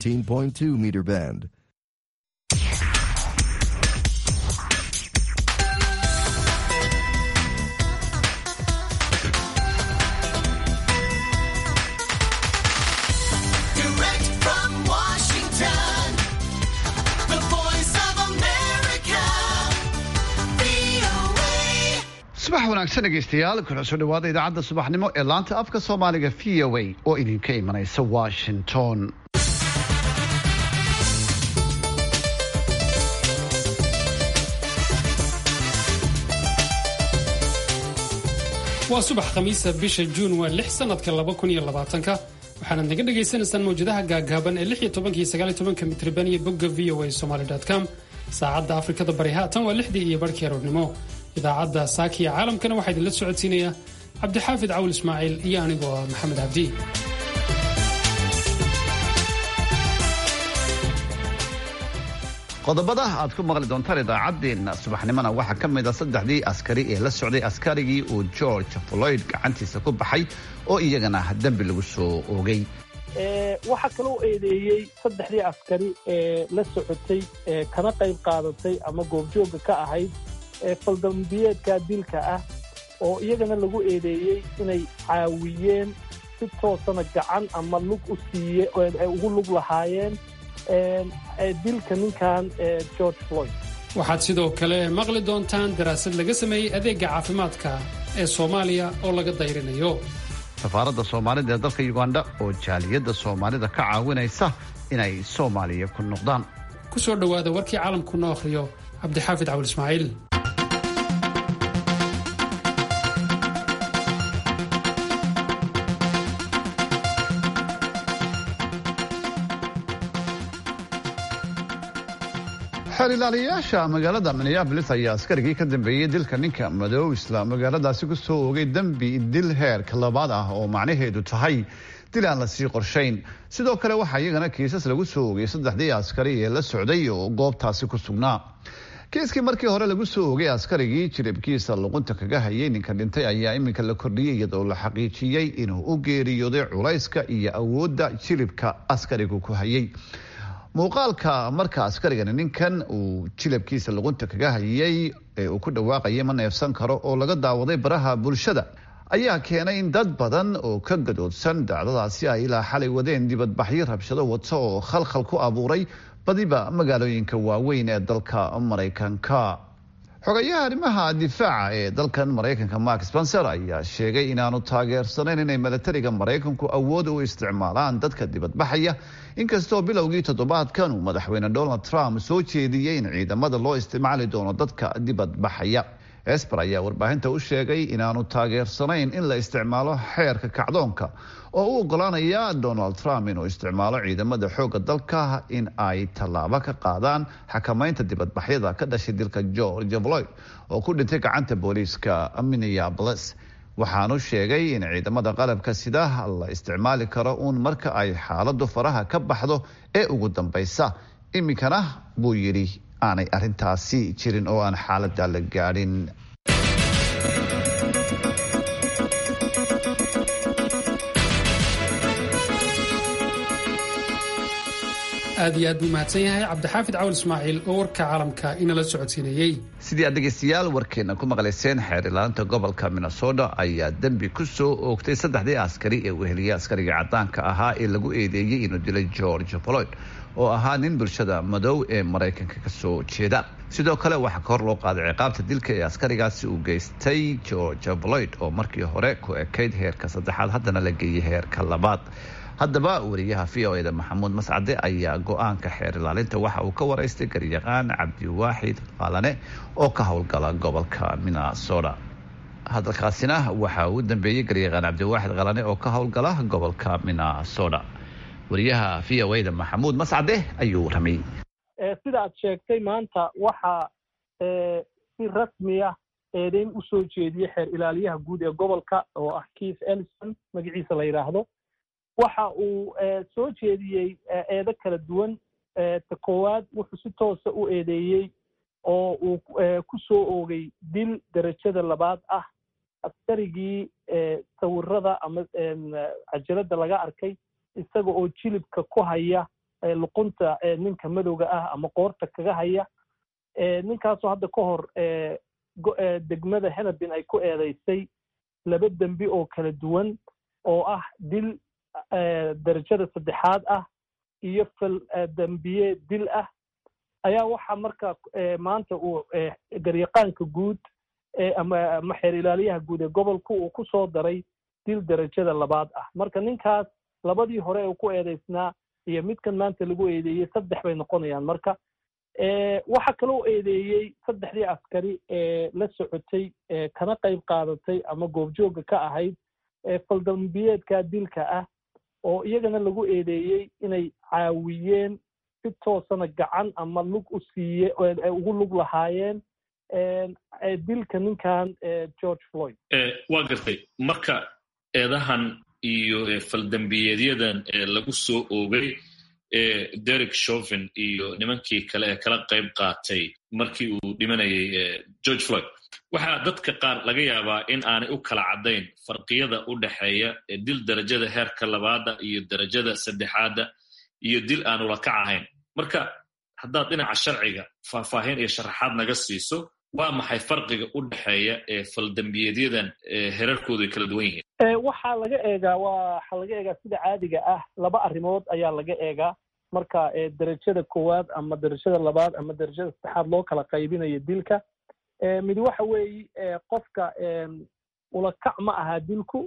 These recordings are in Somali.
18.2 meter band. Direct from Washington, the voice of America, VOA. subax wanaagsan dhegeystayaal kuna soo dhawaada idaacadda subaxnimo ee laanta afka Soomaaliga VOA oo idinka imanaysa Washington. waa subax khamiisa bisha Juun waa 6 sanadka 2020 waxaana naga dhageysanaysaan mawjadaha gaagaaban ee 16 iyo 19 mitirban iyo bogga voasomali.com saacadda Afrikada Bari haatan waa 6 iyo barkii aroornimo idaacadda Saakiya caalamkana waxaa idinla socodsiinaya Cabdixaafid Cawl Ismaaciil iyo anigoo Maxamed Cabdi. qodobada aad ku maqli doontaan idaacadeena subaxnimona waxaa ka mid ah saddexdii askari ee la socday askarigii uu George Floyd gacantiisa ku baxay oo iyagana dambi lagu soo oogay. waxa kale oo eedeeyay saddexdii askari ee la socotay kana qayb qaadatay ama goobjooga ka ahayd faldambiyeedka dilka ah oo iyagana lagu eedeeyay inay caawiyeen si toosana gacan ama lug u siiyay oo ay ugu lug lahaayeen dilka ninkan George Floyd. waxaad sidoo kale maqli doontaan daraasad laga sameeyey adeega caafimaadka ee Soomaaliya oo laga dayrinayo. safaaradda Soomaalida ee dalka Uganda oo jaaliyadda Soomaalida ka caawinaysa inay Soomaaliya ku noqdaan. ku soo dhawaada warkii caalamku noo akhriyo Cabdixaafid Cawl Ismaaciil. xirilaaliyaasha magaalada Minneapolis ayaa askarigii ka dambeeyay dilka ninka madow isla magaaladaasi ku soo oogay dambi dil heerka labaad ah oo macnaheedu tahay dil aan la sii qorshayn. sidoo kale waxaa iyagana kiisas lagu soo oogay saddexdii askari ee la socday oo goobtaasi ku sugnaa. kiiskii markii hore lagu soo oogay askarigii jiribkiisa luqunta kaga hayay ninka dhintay ayaa iminka la kordhiyay iyadoo la xaqiijiyey inuu u geeriyooday culayska iyo awoodda jiribka askarigu ku hayay. muuqaalka marka askarigani ninkan uu jilabkiisa luqunta kaga hayay ee uu ku dhawaaqayay ma neefsan karo oo laga daawaday baraha bulshada ayaa keenay in dad badan oo ka gadoodsan dhacdadaasi ay ilaa xalay wadeen dibadbaxyo rabshado wato oo khalkhal ku abuuray badiba magaalooyinka waaweyn ee dalka Mareykanka. xogayaha arrimaha difaaca ee dalkan Mareykanka Mark Spencer ayaa sheegay inaanu taageersanayn inay militariga Mareykanku awood u isticmaalaan dadka dibadbaxaya inkastoo bilowgii toddobaadkan uu madaxweyne Donald Trump soo jeediyay in ciidamada loo isticmaali doono dadka dibadbaxaya. Esper ayaa warbaahinta u sheegay inaanu taageersanayn in la isticmaalo xeerka kacdoonka oo u ogolaanaya Donald Trump inuu isticmaalo ciidamada xoogga dalka in ay tallaabo ka qaadaan xakamaynta dibadbaxyada ka dhashay dilka George Floyd oo ku dhintay gacanta booliiska Minneapolis. waxaanu sheegay in ciidamada qalabka sida la isticmaali karo uun marka ay xaaladu faraha ka baxdo ee ugu dambaysa. iminkana buu yidhi aanay arrintaasi jirin oo aan xaaladda la gaadhin. aad iyo aad buu mahadsan yahay Cabdixaafid Cawl Ismaaciil oo warka caalamka inala socodsiinayay. sidii aad dhegeystayaal warkeena ku maqlayseen xeerilaanta gobolka Minnesota ayaa dambi ku soo oogtay saddexdii askari ee weheliyay askariga cadaanka ahaa ee lagu eedeeyay inuu dilay George Floyd oo ahaa nin bulshada madow ee Mareykanka ka soo jeeda. sidoo kale waxaa kor loo qaaday ciqaabta dilka ee askarigaasi uu geystay George Floyd oo markii hore ku ekayd heerka saddexaad haddana la geeyay heerka labaad. haddaba wariyaha VOA Maxamuud Mascade ayaa go'aanka xeer ilaalinta waxa uu ka waraystay garyaqaan Cabdiwaaxid Qalane oo ka howlgala gobolka Minnesota. hadalkaasina waxa uu dambeeyay garyaqaan Cabdiwaaxid Qalane oo ka howlgala gobolka Minnesota. wariyaha VOA Maxamuud Mascade ayuu ramay. sida aad sheegtay maanta waxa si rasmi ah eedeyn u soo jeediyay xeer ilaaliyaha guud ee gobolka oo ah Keith Ellison magaciisa la yiraahdo. waxa uu soo jeediyey eedo kala duwan. koowaad wuxuu si toos ah u eedeeyay oo uu ku soo oogay dil darajada labaad ah askarigii sawirada ama cajalada laga arkay isaga oo jilibka ku haya luqunta ninka madowga ah ama qoorta kaga haya ninkaasoo hadda ka hor degmada Hennepin ay ku eedaysay 2 dambi oo kala duwan oo ah dil darajada 3 ah iyo dambiye dil ah ayaa waxa marka maanta uu garyaqaanka guud ama xeer ilaaliyaha guud ee gobolku uu ku soo daray dil darajada 2 ah marka ninkaas labadii hore uu ku eedaysnaa iyo midkan maanta lagu eedeeyay 3 bay noqonayaan marka waxa kale uu eedeeyay 3 askari la socotay kana qayb qaadatay ama goobjooga ka ahayd faldambiyeedka dilka ah oo iyagana lagu eedeeyay inay caawiyeen si toosana gacan ama lug u siiyay ugu lug lahaayeen dilka ninkan George Floyd waa gartay marka eedahan iyo faldambiyeedyadan lagu soo oogay Derek Chauvin iyo nimankii kale ee kala qayb qaatay markii uu dhimanayay George Floyd waxa dadka qaar laga yaabaa in aanay u kala cadayn farqiyada u dhaxeeya dil darajada heerka 2 iyo darajada 3 iyo dil aan ula kac ahayn marka haddaad dhinaca sharciga faahfaahin iyo sharaxaad naga siiso waa maxay farqiga u dhaxeeya faldambiyeedyadan heerarkoodu kala duwan yihiin waxa laga eegaa sida caadiga ah 2 arrimood ayaa laga eegaa marka darajada 1 ama darajada 2 ama darajada 3 loo kala qaybinayo dilka mid waxa weeye qofka ula kac ma aha dilku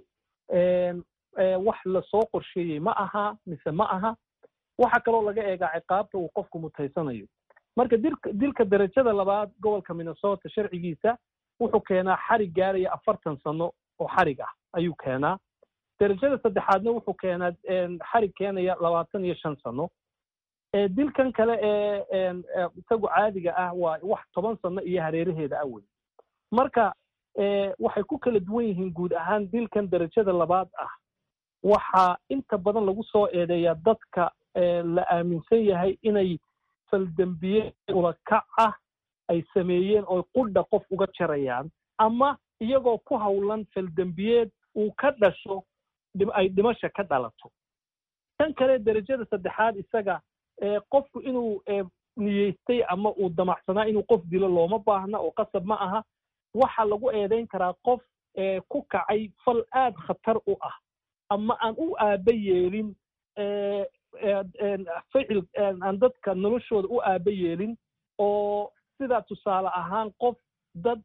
wax la soo qorsheeyay ma aha mise ma aha waxa kale oo laga eegaa ciqaabta uu qofku mutaysanayo marka dilka darajada 2 gobolka Minnesota sharcigiisa wuxuu keenaa xarig gaaraya 40 sano oo xarig ah ayuu keenaa darajada 3aadna wuxuu keenaa xarig keenaya 25 sano dilkan kale isagu caadiga ah waa wax 10 sano iyo hareeraheeda away marka waxay ku kala duwan yihiin guud ahaan dilkan darajada 2 ah waxa inta badan lagu soo eedeeyaa dadka la aaminsan yahay inay faldambiye ula kac ah ay sameeyeen oo qudha qof uga jarayaan ama iyagoo ku hawlan faldambiyeed uu ka dhasho ay dhimasho ka dhalato tan kale darajada 3aad isaga qofku inuu niyeystay ama uu damacsanaa inuu qof dilo looma baahna oo qasab ma aha waxa lagu eedeyn karaa qof ku kacay fal aad khatar u ah ama aan u aaba yeelin ficil aan dadka noloshooda u aaba yeelin oo sida tusaale ahaan qof dad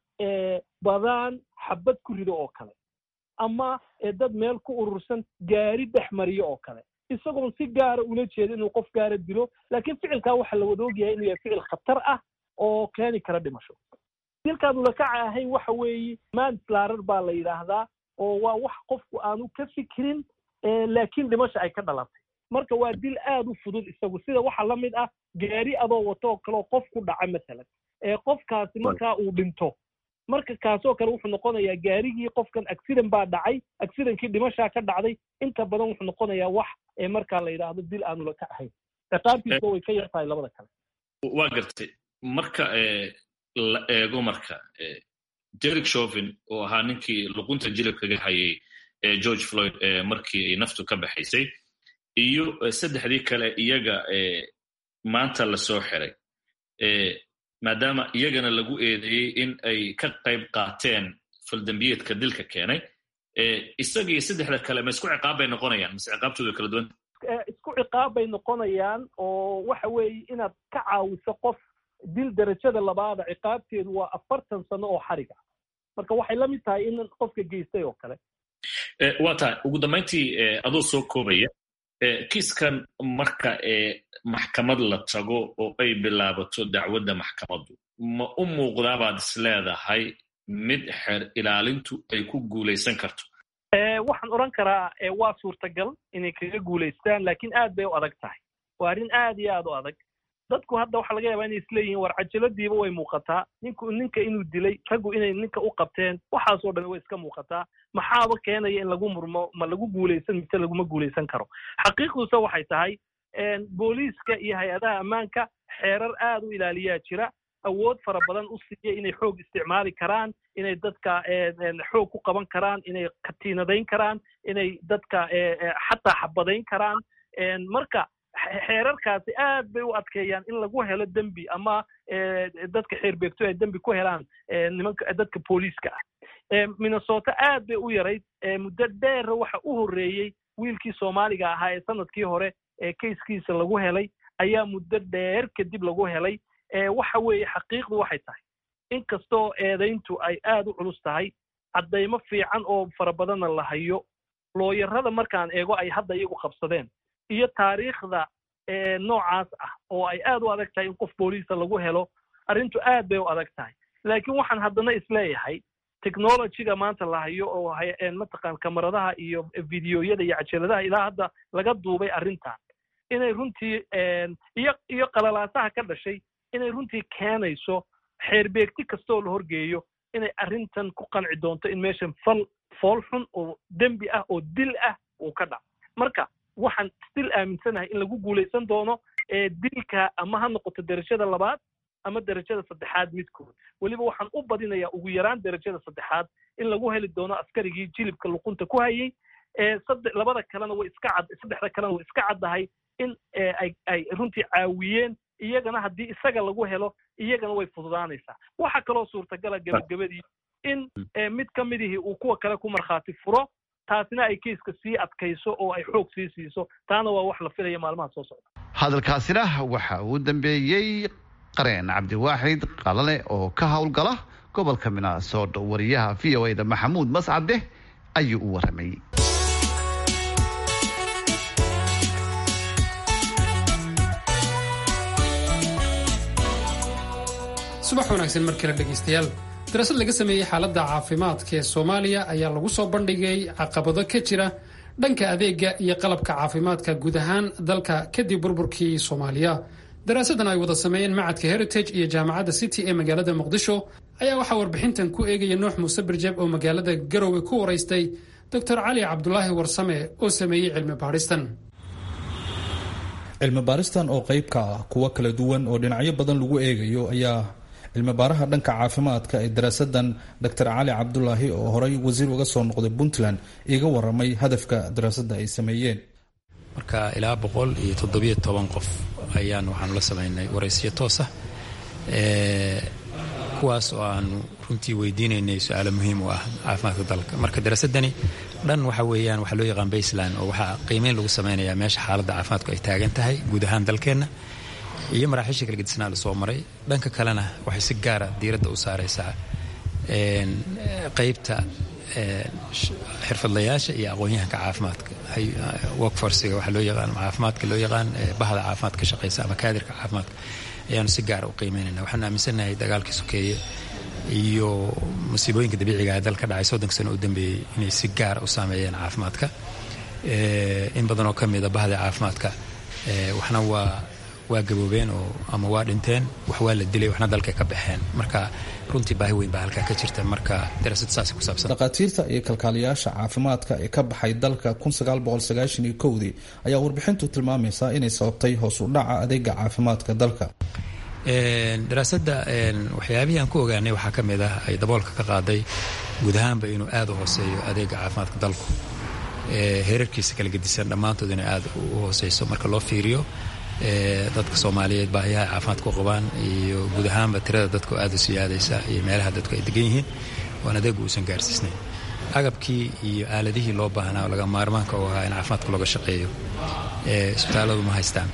badan xabad ku rido oo kale ama dad meel ku urursan gaari dhex mariyo oo kale isagoo si gaar ula jeedo inuu qof gaar dilo laakiin ficilka waxa la wada ogyahay inuu yahay ficil khatar ah oo keeni kara dhimasho dilkaad ula kac ahayn waxa weeye manslaughter baa la yiraahdaa oo waa wax qofku aanu ka fikirin laakiin dhimasho ay ka dhalatay marka waa dil aad u fudud isagu sida waxa la mid ah gaari adoo wato kale qof ku dhaca mesela qofkaasi marka uu dhinto marka kaasoo kale wuxuu noqonayaa gaarigii qofkan accident baa dhacay accidentkii dhimasha ka dhacday inta badan wuxuu noqonayaa wax marka la yiraahdo dil aan ula kac ahayn ciqaabtiisa way ka yartahay labada kale waa gartay marka la eego marka Derek Chauvin oo ahaa ninkii luqunta jilibkaga hayay George Floyd markii ay naftu ka baxaysay iyo 3 kale iyaga maanta la soo xiray maadaama iyagana lagu eedeeyay in ay ka qayb qaateen faldambiyeedka dilka keenay isagii 3 kale ma isku ciqaab bay noqonayaan mise ciqaabtoodu kala duwan isku ciqaab bay noqonayaan oo waxa weeye inaad ka caawiso qof dil darajada 2 ciqaabteedu waa 40 sano oo xariga marka waxay la mid tahay in qofka geystay oo kale waa tahay ugu dambeyntii adoo soo koobaya kiiskan marka maxkamad la tago oo ay bilaabato dacwadda maxkamaddu ma u muuqdaa baad isleedahay mid xeer ilaalintu ay ku guulaysan karto waxaan oran karaa waa suurtagal inay kaga guulaystaan laakiin aad bay u adag tahay waa arrin aad iyo aad u adag dadku hadda waxa laga yaabaa inay isleeyihiin war cajaladiiba way muuqataa ninka inuu dilay raggu inay ninka u qabteen waxaasoo dhan way iska muuqataa maxaaba keenaya in lagu murmo ma lagu guulaysan mise laguma guulaysan karo xaqiiqduse waxay tahay booliiska iyo hay-adaha ammaanka xeerar aad u ilaaliyaa jira awood fara badan u siiya inay xoog isticmaali karaan inay dadka xoog ku qaban karaan inay katiinadayn karaan inay dadka xataa xabadayn karaan marka xeerarkaasi aad bay u adkeeyaan in lagu helo dembi ama dadka xeerbeegto ay dembi ku helaan nimanka dadka booliiska ah Minnesota aad bay u yarayd muddo dheer waxa u horeeyay wiilkii Soomaaliga ahaa ee sanadkii hore case-kiisa lagu helay ayaa muddo dheer kadib lagu helay waxa weeye xaqiiqdu waxay tahay inkastoo eedayntu ay aad u culus tahay caddaymo fiican oo fara badanna la hayo looyarada markaan eego ay hadda iyagu qabsadeen iyo taariikhda noocaas ah oo ay aad u adag tahay in qof booliisa lagu helo arrintu aad bay u adag tahay laakiin waxaan haddana isleeyahay technology-ga maanta la hayo oo mataqaan kamaradaha iyo videoyada iyo cajaladaha ilaa hadda laga duubay arrintan inay runtii iyo qalalaasaha ka dhashay inay runtii keenayso xeerbeegti kastoo la horgeeyo inay arrintan ku qanci doonto in meeshan fool xun oo dembi ah oo dil ah uu ka dhaco marka waxaan still aaminsanahay in lagu guulaysan doono dilka ama ha noqoto darajada 2 ama darajada 3 midkood waliba waxaan u badinayaa ugu yaraan darajada 3 in lagu heli doono askarigii jilibka luqunta ku hayay labada kalena way iska cad saddexda kalena way iska caddahay in ay runtii caawiyeen iyagana haddii isaga lagu helo iyagana way fududaanaysaa waxa kaloo suurtagala gabagabadii in mid ka midihii uu kuwa kale ku markhaati furo taasina ay kiiska sii adkayso oo ay xoog sii siiso taana waa wax la filaya maalmaha soo socda hadalkaasina waxa uu dambeeyey qareen cabdiwaaxid qalale oo ka howlgala gobolka Minnesota wariyaha VOA-da Maxamuud Mascade ayuu u waramay subax wanaagsan markale dhageystayaal darasad laga sameeyay xaaladda caafimaadka ee Soomaaliya ayaa lagu soo bandhigay caqabado ka jira dhanka adeega iyo qalabka caafimaadka guud ahaan dalka kadib burburkii Soomaaliya daraasadan ay wada sameeyeen macadka Heritage iyo jaamacadda City ee magaalada Muqdisho ayaa waxa warbixintan ku eegaya Nuux Muuse Barjab oo magaalada Garowe ku wareystay Dr. Cali Cabdullaahi Warsame oo sameeyay cilmi baaristan cilmi baaristan oo qayb ka ah kuwa kala duwan oo dhinacyo badan lagu eegayo ayaa cilmi baaraha dhanka caafimaadka ee daraasadan Dr. Cali Cabdullaahi oo horay wasiir uga soo noqday Puntland iga waramay hadafka daraasada ay sameeyeen marka ilaa 117 qof ayaan waxaan la sameynay waraysiyo toos ah kuwaas oo aan runtii weydiinaynay su'aalo muhiim u ah caafimaadka dalka marka daraasadani dhan waxa weeyaan waxa loo yaqaan baseline oo waxa qiimeyn lagu sameeyaa meesha xaaladda caafimaadku ay taagan tahay guud ahaan dalkeena iyo maraaxiisha kala gedisnaa la soo maray dhanka kalena waxay si gaar ah diiradda u saaraysaa qaybta xirfadlayaasha iyo aqoon-yahanka caafimaadka workforce-ga waxa loo yaqaan caafimaadka loo yaqaan bahda caafimaadka shaqeysa ama kaadirka caafimaadka ayaanu si gaar u qiimeynayna waxaan aaminsanahay dagaalkii sokeeye iyo musiibooyinka dabiiciga ah dalka dhacay 30 sano u dambeeyay inay si gaar u saameeyeen caafimaadka in badan oo ka mid ah bahda caafimaadka waxna waa gaboobeen oo ama waa dhinteen wax waa la dilay waxna dalka ka baxeen marka runtii baahi weyn baa halka ka jirta marka daraasad saasi ku saabsan dhaqaatiirta iyo kalkaaliyaasha caafimaadka ee ka baxay dalka 1991 ayaa warbixintu tilmaamaysaa inay sababtay hoos u dhaca adeega caafimaadka dalka daraasada waxyaabaha aan ku ogaanay waxa ka mid ah ay daboolka ka qaaday guud ahaanba inuu aad u hooseeyo adeega caafimaadka dalku heerarkiisa kala gedisan dhammaantood inay aad u hooseyso marka loo fiiriyo dadka Soomaaliyeed baahiyaha caafimaadka ku qabaan iyo guud ahaanba tirada dadku aad u siyaadaysa iyo meelaha dadku ay degan yihiin oo adeegu uusan gaarsiisnayn agabkii iyo aaladihii loo baahnaa oo laga maarmaanka u ahaa in caafimaadka looga shaqeeyo isbitaaladu ma haystaan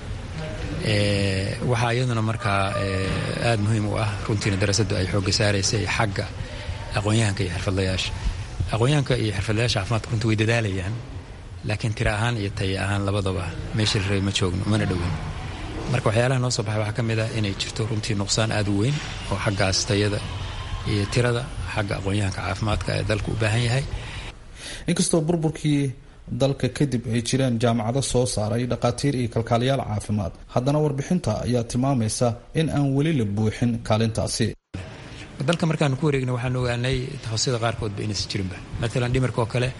waxaa iyaduna markaa aad muhiim u ah runtiina daraasaddu ay xoogga saaraysay xagga aqoon-yahanka iyo xirfadlayaasha aqoon-yahanka iyo xirfadlayaasha caafimaadka runtii way dadaalayaan laakiin tira ahaan iyo tay ahaan labadaba meesha la rabay ma joogno mana dhowin marka waxyaalaha noo soo baxay waxaa ka mid ah inay jirto runtii nuqsaan aad u weyn oo xaggaas tayada iyo tirada xagga aqoon-yahanka caafimaadka ee dalku u baahan yahay inkastoo burburkii dalka kadib ay jireen jaamacado soo saaray dhaqaatiir iyo kalkaaliyaal caafimaad haddana warbixinta ayaa tilmaamaysa in aan weli la buuxin kaalintaasi dalka markaanu ku wareegna waxaan ogaanay takhasusyada qaarkoodba inaysan jirinba maalan dhimirka oo kale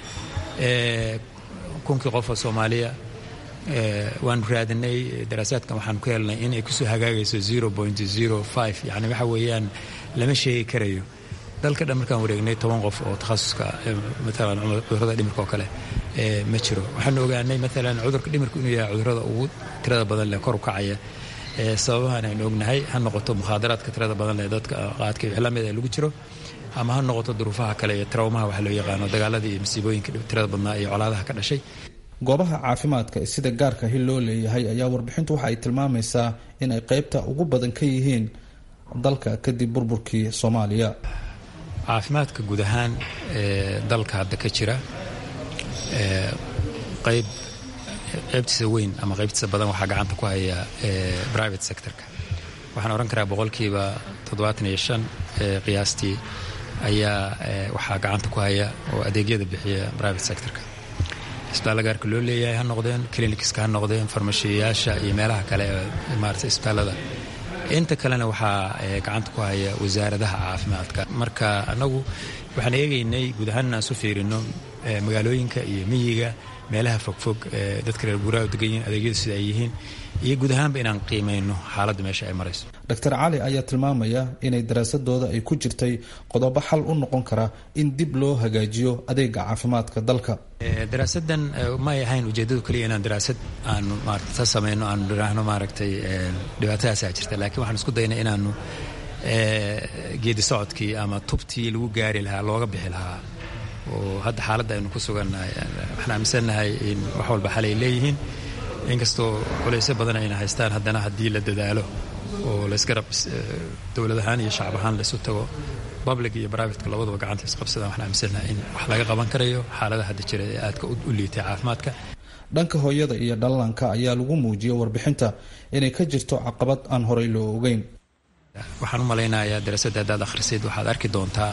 kunkii qof oo Soomaaliya waan raadinay daraasaadkan waxaan ku helnay in ay ku soo hagaagayso 0.05 yani waxa weeyaan lama sheegi karayo dalka dhan markaan wareegnay 10 qof oo takhasuska maalan cudurrada dhimirka oo kale ma jiro waxaan ogaanay maalan cudurka dhimirku inuu yahay cudurrada ugu tirada badan leh kor u kacaya sababahan aynu ognahay ha noqoto mukhaadaraadka tirada badan leh dadka qaadka ixlaamada lagu jiro ama ha noqoto duruufaha kale iyo traumaha waxa loo yaqaano dagaaladii iyo masiibooyinka tirada badnaa iyo colaadaha ka dhashay goobaha caafimaadka sida gaarka hil loo leeyahay ayaa warbixintu waxa ay tilmaamaysaa in ay qaybta ugu badan ka yihiin dalka kadib burburkii Soomaaliya caafimaadka guud ahaan dalka hadda ka jira qaybtiisa weyn ama qaybtiisa badan waxaa gacanta ku haya private sectorka waxaan oran karaa boqolkiiba 75 qiyaastii ayaa waxaa gacanta ku haya oo adeegyada bixiya private sectorka isbitaalada gaarka loo leeyahay ha noqdeen clinicska ha noqdeen farmashiyaasha iyo meelaha kale ee maartay isbitaalada inta kalena waxaa gacanta ku haya wasaaradaha caafimaadka marka anagu waxaan eegaynay guud ahaan aan soo fiirino magaalooyinka iyo miyiga meelaha fogfog dadka reer guuraaga degan yihiin adeegyada sida ay yihiin iyo guud ahaanba inaan qiimayno xaaladda meesha ay marayso Dr. Cali ayaa tilmaamaya inay daraasadooda ay ku jirtay qodobo xal u noqon kara in dib loo hagaajiyo adeega caafimaadka dalka daraasadan ma yahayn ujeedadu kaliya inaan daraasad aan maaragtay sameeyno aan dhiraahno maaragtay dhibaatadaas jirta laakiin waxaan isku daynaa inaanu geedi socodkii ama tubtii lagu gaari lahaa looga bixi lahaa oo hadda xaaladda aynu ku sugannahay waxaan aaminsanahay in wax walba xalay leeyihiin inkastoo culaysyo badan ayna haystaan haddana haddii la dadaalo oo la isgarab dowlad ahaan iyo shacab ahaan la isu tago public iyo private labadaba gacanta isqabsadaan waxaan aaminsanahay in wax laga qaban karayo xaaladaha hadda jira ee aadka u liitay caafimaadka dhanka hooyada iyo dhallaanka ayaa lagu muujiyay warbixinta inay ka jirto caqabad aan horey loo ogeyn waxaan u malaynayaa daraasadda haddaad akhrisid waxaad arki doontaa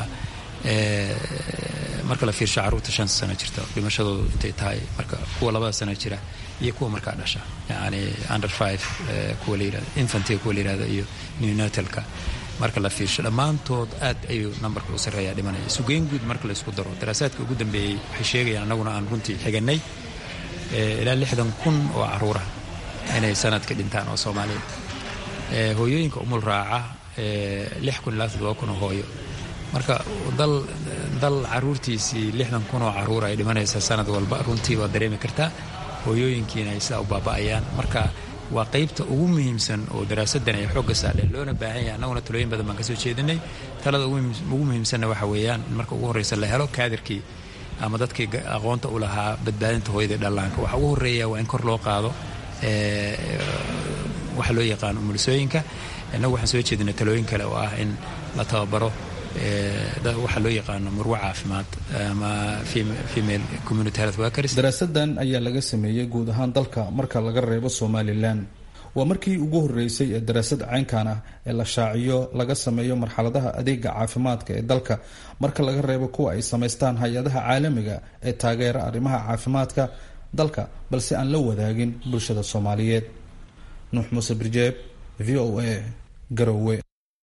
marka la fiirsho carruurta 5 sano jirta dhimashadoodu intay tahay marka kuwa 2 sano jira iyo kuwa markaa dhasha yani under 5 kuwa la yiraahdo infantile kuwa la yiraahdo iyo neonatalka marka la fiirsho dhammaantood aad ayuu numberka u sarreeyaa dhimanaya sugeyn guud marka la isku daro daraasaadka ugu dambeeyay waxay sheegayaan annaguna aan runtii xiganay ilaa 60,000 oo carruur ah inay sanadka dhintaan oo Soomaaliyeed hooyooyinka umul raaca 6,000 ilaa 7,000 hooyo marka dal caruurtiisii 60,000 oo caruur ay dhimanaysa sanad walba runtii waa dareemi kartaa hooyooyinkiina ay sidaa u baaba'ayaan marka waa qaybta ugu muhiimsan oo daraasadan ay xoogga saareen loona baahan yahay annaguna talooyin badan baan ka soo jeedinay talada ugu muhiimsanna waxa weeyaan marka ugu horreysa la helo kaadirkii ama dadkii aqoonta u lahaa badbaadinta hooyada dhallaanka waxa ugu horreeya waa in kor loo qaado waxa loo yaqaan umulisooyinka innagu waxaan soo jeedinay talooyin kale oo ah in la tababaro waxaa loo yaqaano murwa caafimaad ama female community health workers daraasadan ayaa laga sameeyay guud ahaan dalka marka laga reebo Somaliland waa markii ugu horeysay ee daraasad caynkan ah ee la shaaciyo laga sameeyo marxaladaha adeega caafimaadka ee dalka marka laga reebo kuwa ay sameystaan hay'adaha caalamiga ee taageera arrimaha caafimaadka dalka balse aan la wadaagin bulshada Soomaaliyeed Nuux Muuse Birjeeb VOA Garowe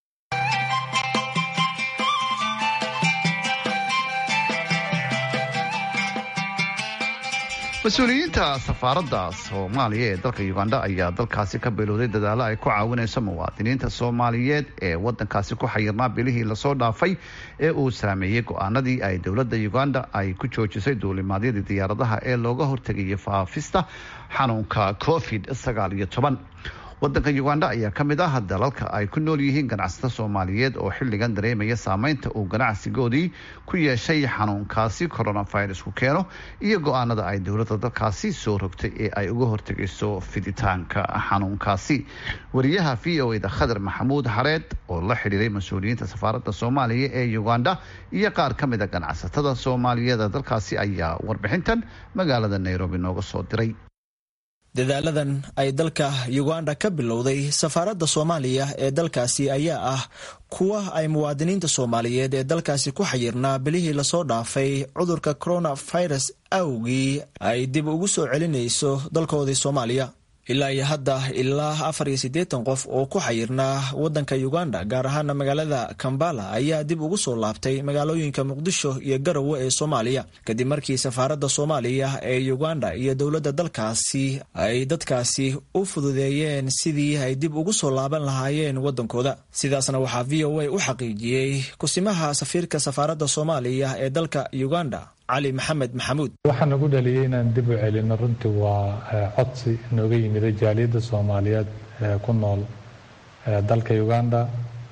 mas-uuliyiinta safaaradda Soomaaliya ee dalka Uganda ayaa dalkaasi ka bilowday dadaalo ay ku caawinayso muwaadiniinta Soomaaliyeed ee wadankaasi ku xayirnaa bilihii lasoo dhaafay ee uu saameeyay go'aanadii ay dowladda Uganda ay ku joojisay duulimaadyadii diyaaradaha ee looga hortegayay faafista xanuunka COVID-19 wadanka Uganda ayaa ka mid ah dalalka ay ku nool yihiin ganacsatada Soomaaliyeed oo xilligan dareemaya saameynta uu ganacsigoodii ku yeeshay xanuunkaasi coronavirus ku keeno iyo go'aanada ay dowladda dalkaasi soo rogtay ee ay uga hortagayso fiditaanka xanuunkaasi wariyaha VOA da Khadar Maxamuud Xareed oo la xiriiray mas'uuliyiinta safaaradda Soomaaliya ee Uganda iyo qaar ka mid ah ganacsatada Soomaaliyeed dalkaasi ayaa warbixintan magaalada Nairobi nooga soo diray dadaaladan ay dalka Uganda ka bilowday safaaradda Soomaaliya ee dalkaasi ayaa ah kuwa ay muwaadiniinta Soomaaliyeed ee dalkaasi ku xayirnaa bilihii lasoo dhaafay cudurka coronavirus awgii ay dib ugu soo celinayso dalkoodii Soomaaliya ilaa iyo hadda ilaa 84 qof oo ku xayirnaa wadanka Uganda gaar ahaan magaalada Kampala ayaa dib ugu soo laabtay magaalooyinka Muqdisho iyo Garowe ee Soomaaliya kadib markii safaaradda Soomaaliya ee Uganda iyo dowladda dalkaasi ay dadkaasi u fududeeyeen sidii ay dib ugu soo laaban lahaayeen wadankooda. sidaasna waxaa VOA u xaqiijiyay kusimaha safiirka safaaradda Soomaaliya ee dalka Uganda علي محمد محمود. waxaan ugu dhaliyay inaan dib u celino runtii waa codsi nooga yimid jaaliyadda Soomaaliyeed ku nool dalka Uganda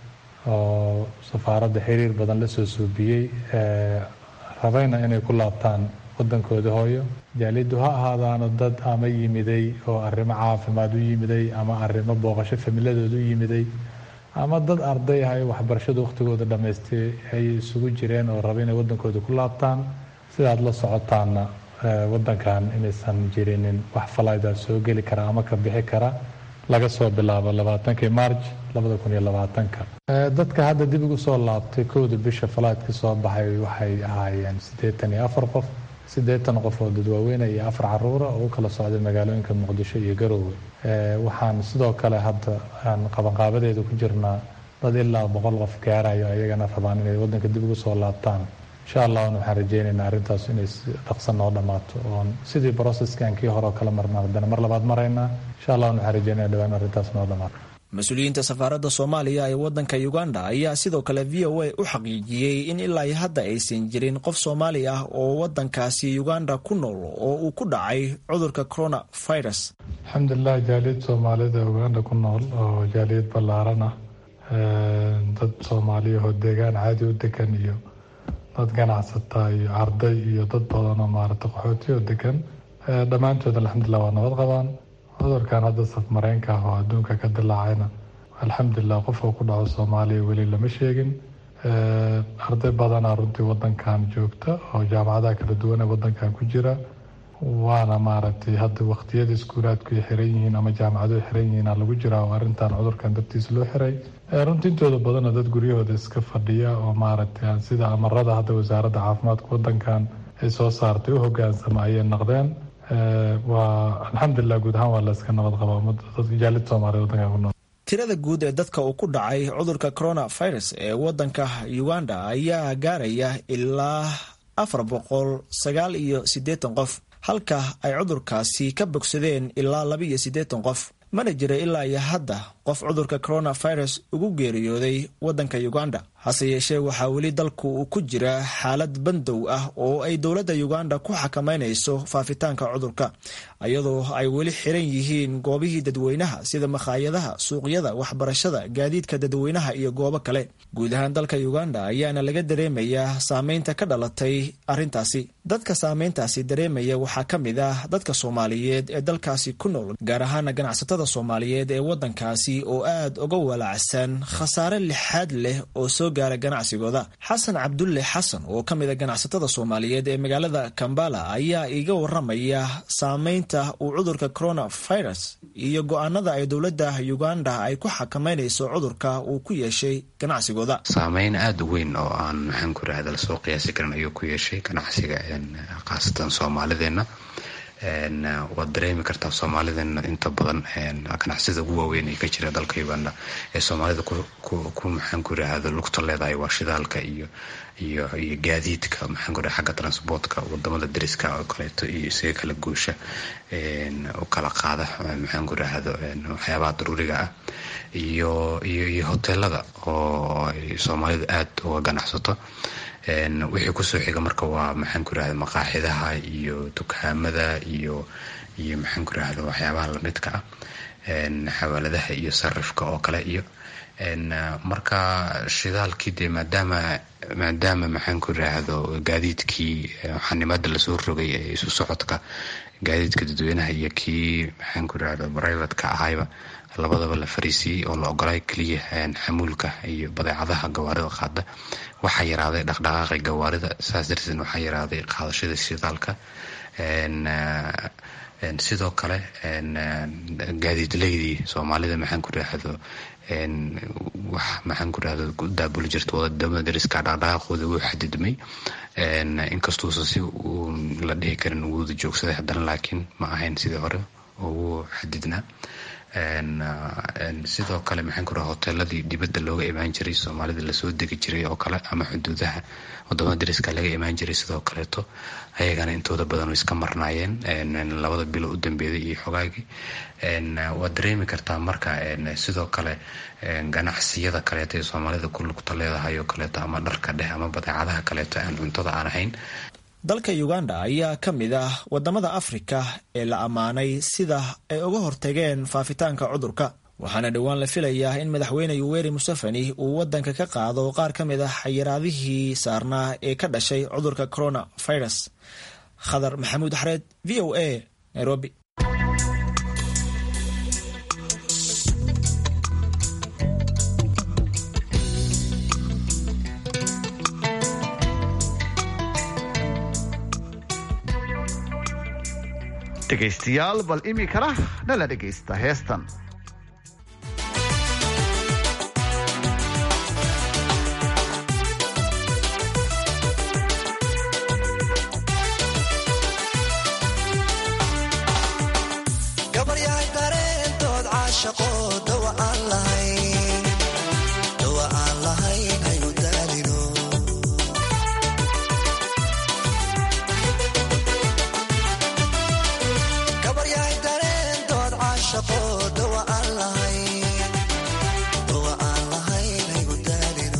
oo safaaradda xiriir badan la soo suubiyay rabayna inay ku laabtaan wadankooda hooyo. jaaliyaddu ha ahaadaano dad ama yimiday oo arrimo caafimaad u yimiday ama arrimo booqasho familiyadooda u yimiday ama dad arday ah oo waxbarashada waqtigooda dhameystay ay isugu jireen oo rabay inay wadankooda ku laabtaan. sidaad la socotaana wadankan inaysan jirinin wax falayda soo geli kara ama ka bixi kara laga soo bilaabo 20 March 2020. dadka hadda dib ugu soo laabtay kooda bisha falaadka soo baxay waxay ahaayeen 84 qof 80 qof oo dadweyne iyo 4 caruur oo kala socday magaalooyinka Muqdisho iyo Garowe. waxaan sidoo kale hadda aan qabanqaabadeeda ku jirnaa dad ilaa 100 qof gaarayo ayagana rabaan inay wadanka dib ugu soo laabtaan. insha Allah waxaan rajaynaynaa arrintaas inay dhaqso noo dhamaato oo sidii processkan kii hore kala marnaa mar labaad marayna. insha Allah waxaan rajaynaynaa dhawaan arrintaas noo dhamaato. mas-uuliyiinta safaaradda Soomaaliya ee wadanka Uganda ayaa sidoo kale VOA u xaqiijiyay in ilaa hadda aysan jirin qof Soomaali ah oo wadankaasi Uganda ku nool oo uu ku dhacay cudurka coronavirus. alxamdulillah jaaliyad Soomaalida Uganda ku nool oo jaaliyad ballaaran ah dad Soomaaliya oo deegaan caadi u degan iyo dad ganacsata iyo arday iyo dad badan oo maaragtay qaxooti oo degan dhammaantood alxamdulillah waa nabad qabaan. cudurkan hadda safmareenka ah oo adduunka ka dilaacayna alxamdulillah qofka ku dhaco Soomaaliya weli lama sheegin. arday badan runtii wadankan joogta oo jaamacadaha kala duwan ee wadankan ku jira waana maaragtay hadda waqtiyada iskuulaadku ay xiran yihiin ama jaamacaduhu xiran yihiin lagu jira oo arrintan cudurkan dartiis loo xiray. runtii intooda badan dad guryahooda iska fadhiya oo maaragtay sida amarada hadda wasaaradda caafimaadka wadankan ay soo saartay u hogaansama ayay noqdeen. waa alxamdulillah guud ahaan waa la iska nabad qabaa dadka jaaliyadda Soomaaliyeed wadankan ku nool. tirada guud ee dadka uu ku dhacay cudurka coronavirus ee wadanka Uganda ayaa gaaraya ilaa 489 qof halka ay cudurkaasi ka bogsadeen ilaa 82 qof. mana jira ilaa iyo hadda qof cudurka coronavirus ugu geeriyooday wadanka Uganda. hase yeeshee waxaa weli dalku uu ku jira xaalad bandow ah oo ay dowladda Uganda ku xakameynayso faafitaanka cudurka iyadoo ay weli xiran yihiin goobihii dadweynaha sida makhaayadaha, suuqyada, waxbarashada, gaadiidka dadweynaha iyo goobo kale. guud ahaan dalka Uganda ayaana laga dareemayaa saameynta ka dhalatay arrintaasi. dadka saameyntaasi dareemaya waxaa ka mid ah dadka Soomaaliyeed ee dalkaasi ku nool gaar ahaan ganacsatada Soomaaliyeed ee wadankaasi oo aad uga walacsan khasaare lixaad leh oo soo gaara ganacsigooda. xasan cabdulle xasan oo ka mid ah ganacsatada Soomaaliyeed ee magaalada Kampala ayaa iga waramaya saameynta uu cudurka coronavirus iyo go'aanada ay dowladda Uganda ay ku xakameynayso cudurka uu ku yeeshay ganacsigooda. saameyn aad u weyn oo aan maxaan ku raadal soo qiyaasi karin ayuu ku yeeshay ganacsiga qaasatan Soomaalideena. waad dareemi kartaa Soomaalideena inta badan ganacsiyada ugu waaweyn ee ka jira dalka Uganda ee Soomaalida ku maxaan ku raadal lugta leedahay waa shidaalka iyo gaadiidka maxaan ku raadal xagga transportka wadamada dariska oo kaleeto iyo isaga kala guusha oo kala qaada maxaan ku raadal waxyaabaha daruuriga ah iyo hoteelada oo Soomaalida aad uga ganacsato. wixii ku soo xiga marka waa maxaan ku raadal maqaaxidaha iyo dukaamada iyo maxaan ku raadal waxyaabaha la midka ah xawaaladaha iyo sarifka oo kale iyo marka shidaalkii de maadaama maxaan ku raadal gaadiidkii xanimada la soo rogay ee isu socodka gaadiidka dadweynaha iyo kii maxaan ku raadal private-ka ahayba labadaba la fariisiyay oo la ogolay kaliya xamuulka iyo badeecadaha gawaarida qaada. waxaa yaraaday dhaqdhaqaaqi gawaarida saas darteed waxaa yaraaday qaadashada shidaalka. sidoo kale gaadiidleydii Soomaalida maxaan ku raahdo wax maxaan ku raahdo daabul jirto wadamada dariska dhaqdhaqaaqooda wuu xadidmay. inkastoo si la dhihi karin wuu joogsaday haddana laakiin ma ahayn sidii hore ugu xadidnaa. sidoo kale maxaan ku rahaa hoteeladii dibadda looga imaan jiray soomaalida lasoo degi jiray oo kale ama xuduudaha wadamada dariska laga imaan jiray sidoo kaleeto ayagana intooda badan iska marnaayeen labada bilo u dambeeyay iyo xogaagii waad dareemi kartaa marka sidoo kale ganacsiyada kaleeto ee soomaalida ku lugta leedahay oo kaleeto ama dharka dheh ama badeecadaha kaleeto aan cuntada aan ahayn. dalka uganda ayaa ka mid ah wadamada afrika ee la ammaanay sida ay uga hortageen faafitaanka cudurka, waxaana dhowaan la filayaa in madaxweyne Yoweri Museveni uu wadanka ka qaado qaar ka mid ah xayiraadihii saarnaa ee ka dhashay cudurka coronavirus. Khadar Maxamuud Xareed, VOA, Nairobi. dhegaystayaal bal imikana nala dhegaysta heestan. gabaryahay dareentood caashaqo dawa aan lahayn hayu daalino dawa aan lahayn haygu daalino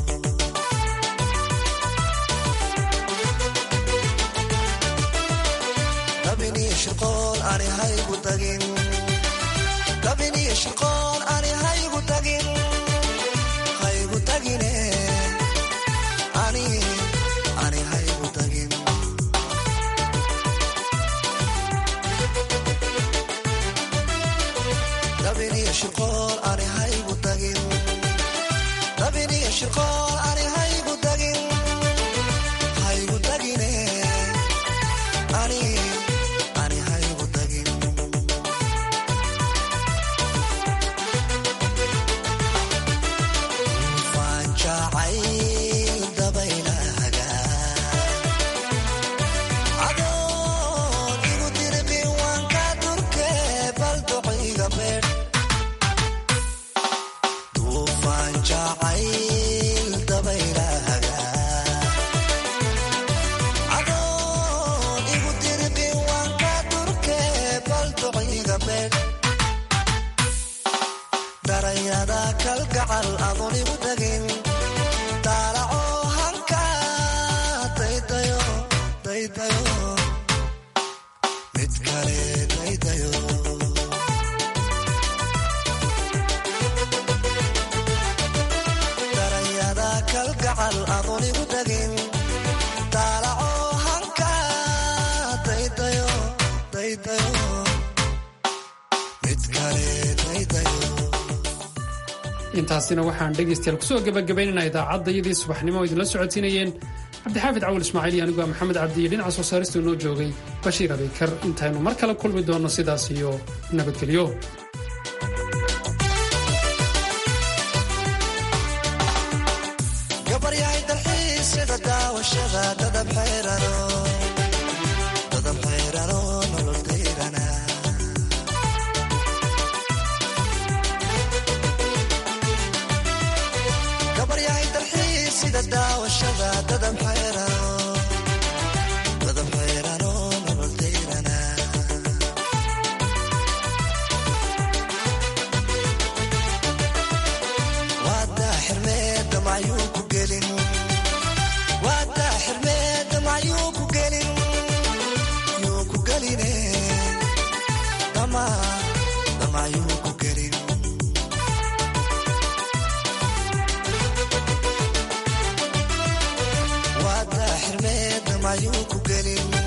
dabiniyo shirqool ani haygu tagin haygu tagine ani haygu tagin dabiniyo shirqool ani haygu tagin haygu tagine ani haygu tagin faanjacay dabaylahaga adoon igu dirqin waan ka durke bal duciga beer darayada kalgacal adoon igu tagin daalaco hanka daydayo mid kale daydayo darayada kalgacal adoon igu tagin daalaco hanka daydayo mid kale daydayo. intaasina waxaan dhegaystayaal kusoo gabagabaynaynaa idaacadda iyadii subaxnimo oo idinla socodsiinayeen cabdixaafid cawal ismaaciil iyo aniguo maxamed cabdi iyo dhinaca soo saarista inoo joogay bashiir abeykar. intaynu mar kale kulmi doonno sidaas iyo nabadgelyo. gabaryahay dalxiisyada daawashada dadab xeyrano nolol dayrana sida daawashada dadab xeyrano nolol dayrana waadaa xirmeeda macyuu ku gelin yuu ku geline damayuu ku gelin mayuu ku gelin